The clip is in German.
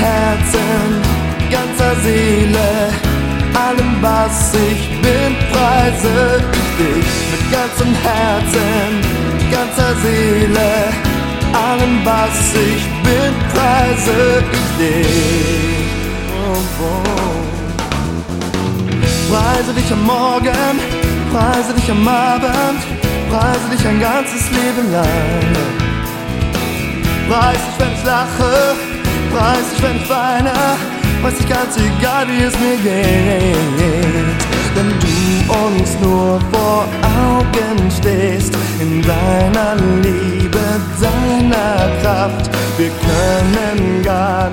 Herzen, ganzer Seele, allem was ich bin, preise ich dich. Mit ganzem Herzen, ganzer Seele, allem was ich bin, preise ich dich. Oh, oh. Preise dich am Morgen, preise dich am Abend, preise dich ein ganzes Leben lang. Preis dich, wenn ich lache, preis dich, wenn ich weine, weiß ich ganz egal, wie es mir geht. Wenn du uns nur vor Augen stehst, in deiner Liebe, deiner Kraft, wir können gar